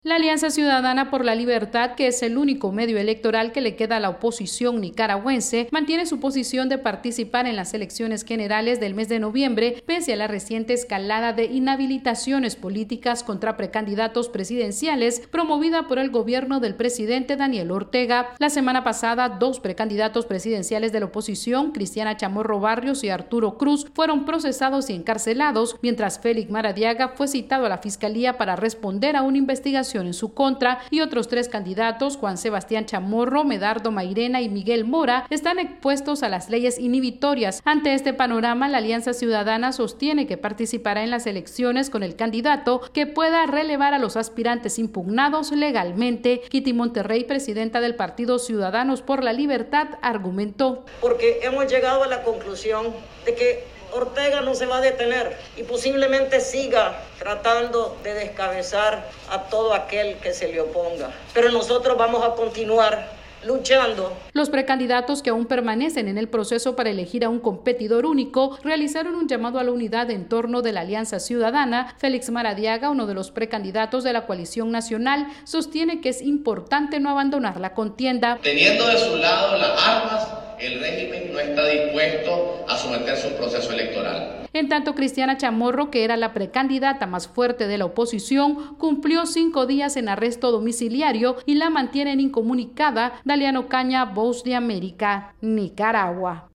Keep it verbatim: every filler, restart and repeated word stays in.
La Alianza Ciudadana por la Libertad, que es el único medio electoral que le queda a la oposición nicaragüense, mantiene su posición de participar en las elecciones generales del mes de noviembre, pese a la reciente escalada de inhabilitaciones políticas contra precandidatos presidenciales promovida por el gobierno del presidente Daniel Ortega. La semana pasada, dos precandidatos presidenciales de la oposición, Cristiana Chamorro Barrios y Arturo Cruz, fueron procesados y encarcelados, mientras Félix Maradiaga fue citado a la Fiscalía para responder a una investigación en su contra, y otros tres candidatos, Juan Sebastián Chamorro, Medardo Mairena y Miguel Mora, están expuestos a las leyes inhibitorias. Ante este panorama, la Alianza Ciudadana sostiene que participará en las elecciones con el candidato que pueda relevar a los aspirantes impugnados legalmente. Kitty Monterrey, presidenta del Partido Ciudadanos por la Libertad, argumentó: Porque hemos llegado a la conclusión de que Ortega no se va a detener y posiblemente siga tratando de descabezar a todo aquel que se le oponga. Pero nosotros vamos a continuar luchando. Los precandidatos que aún permanecen en el proceso para elegir a un competidor único realizaron un llamado a la unidad en torno de la Alianza Ciudadana. Félix Maradiaga, uno de los precandidatos de la coalición nacional, sostiene que es importante no abandonar la contienda. Teniendo de su lado las armas, el régimen no está dispuesto a someterse a un proceso electoral. En tanto, Cristiana Chamorro, que era la precandidata más fuerte de la oposición, cumplió cinco días en arresto domiciliario y la mantienen incomunicada. Daliano Caña, Voz de América, Nicaragua.